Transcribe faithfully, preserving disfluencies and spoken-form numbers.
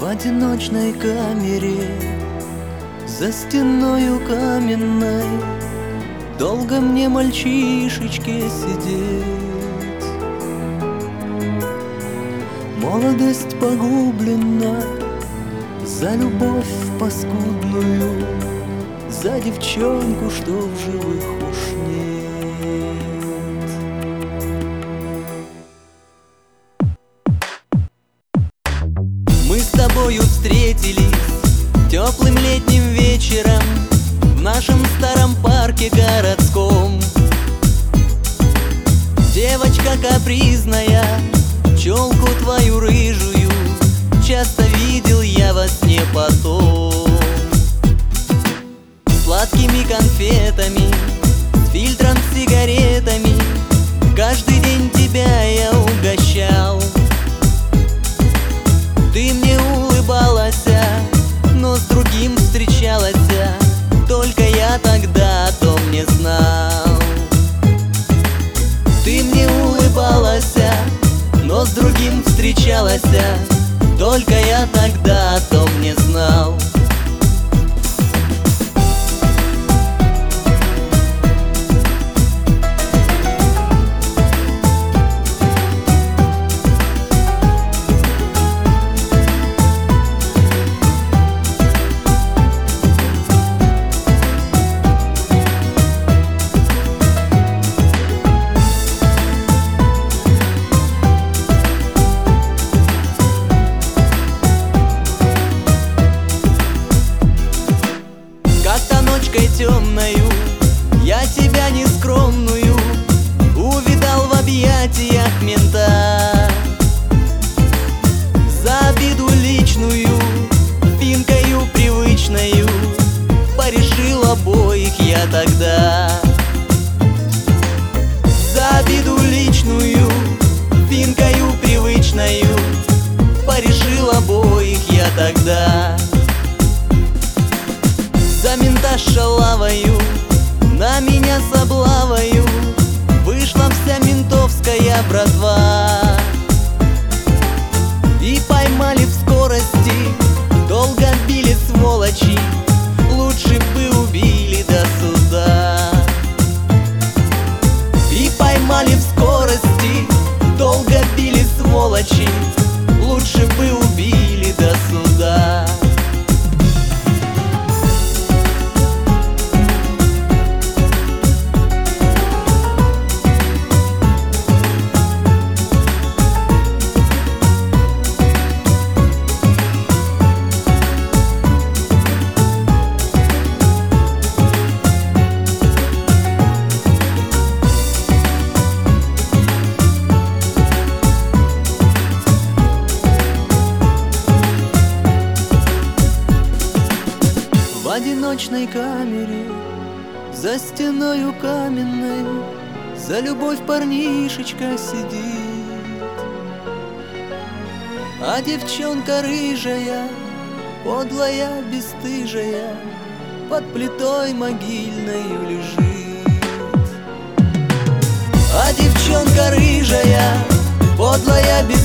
В одиночной камере, за стеною каменной, долго мне, мальчишечке, сидеть. Молодость погублена за любовь паскудную, за девчонку, что в живых уж нет. Мы с тобою встретились теплым летним вечером в нашем старом парке городском. Девочка капризная, челку твою рыжую часто видел я во сне потом. Сладкими конфетами, с фильтром, с сигаретами каждый день тебя я угощал. Ты мне улыбалась, но с другим встречалась, только я тогда о том не знал. Ты мне улыбалась, но с другим встречалась, только я тогда о том не знал. Темною я тебя нескромную увидал в объятиях мента. За обиду личную, финкою привычною порешил обоих я тогда. За обиду личную, финкою привычною порешил обоих я тогда. За мента шалавою, на меня с облавою вышла вся ментовская братва. И поймали в скорости, долго били сволочи, лучше бы убили до суда. И поймали в скорости, долго били сволочи, лучше бы убили до суда. В одиночной камере, за стеною каменной, за любовь парнишечка сидит. А девчонка рыжая, подлая, бесстыжая, под плитой могильною лежит. А девчонка рыжая, подлая, бесстыжая,